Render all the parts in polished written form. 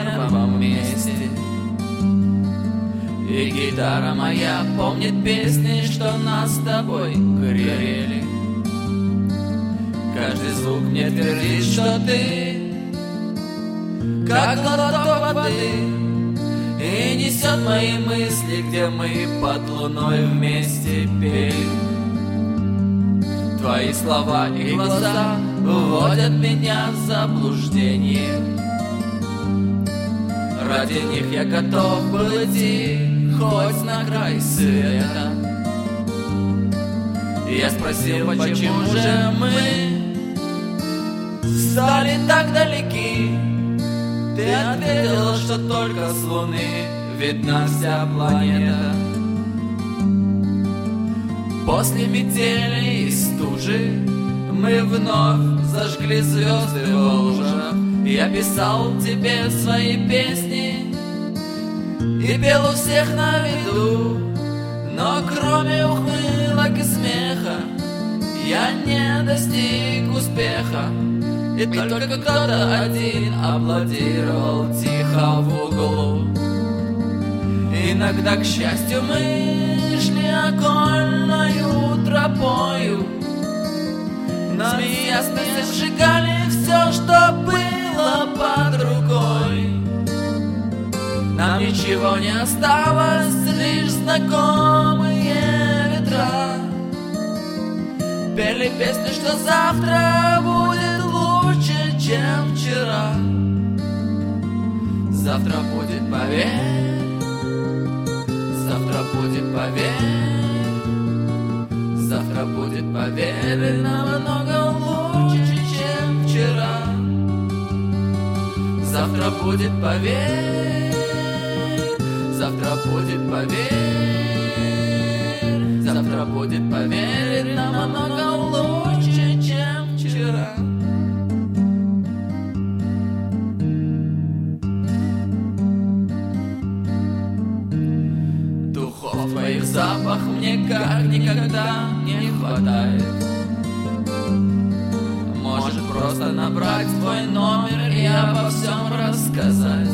первом месте. И гитара моя помнит песни, что нас с тобой грели. Каждый звук мне твердит, что ты как глоток воды, и несет мои мысли, где мы под луной вместе пели. Твои слова и глаза вводят меня в заблуждение. Ради них я готов был идти хоть на край света. Я спросил, почему же мы стали так далеки. Ты ответила, что только с Луны видна вся планета. После метели и стужи мы вновь зажгли звезды в лужах. Я писал тебе свои песни и пел у всех на виду, но кроме ухмылок и смеха я не достиг успеха. И только кто-то один аплодировал тихо в углу. Иногда, к счастью, мы шли окольною тропою, но ясно сжигали все, что было под рукой. Нам ничего не осталось, лишь знакомые ветра пели песню, что завтра будет лучше, чем вчера. Завтра будет, поверь, завтра будет, поверь, завтра будет, поверь, намного лучше, чем вчера. Завтра будет, поверь, завтра будет, поверь, завтра будет, поверь, намного лучше, чем вчера. Духов твоих запах мне как никогда не хватает. Может, просто набрать твой номер и обо всем рассказать.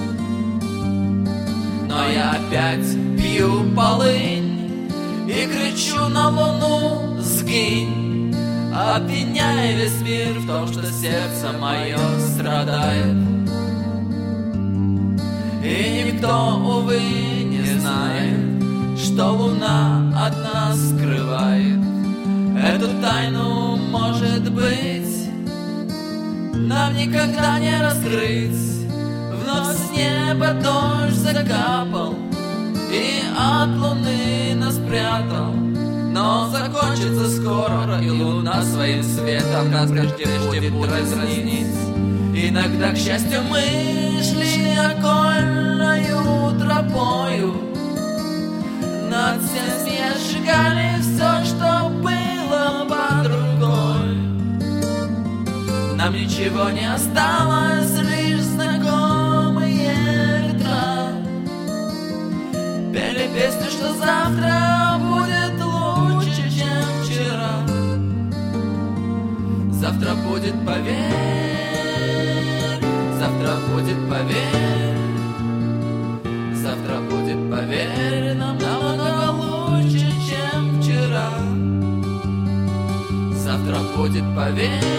Но я опять пью полынь и кричу на луну: сгинь, обвиняя весь мир в том, что сердце мое страдает. И никто, увы, не знает, что луна от нас скрывает. Эту тайну, может быть, нам никогда не раскрыть. Вновь с неба дождь закапал и от луны нас спрятал. Но закончится скоро, и луна своим светом нас каждый будет дразнить. Иногда, к счастью, мы шли окольною тропою, над всем сжигали все, что было под рукой. Нам ничего не осталось, лишь знакомые ветра пели песню, что завтра будет лучше, чем вчера. Завтра будет, поверь, завтра будет, поверь, завтра будет, поверь, намного лучше, чем вчера. Завтра будет, поверь,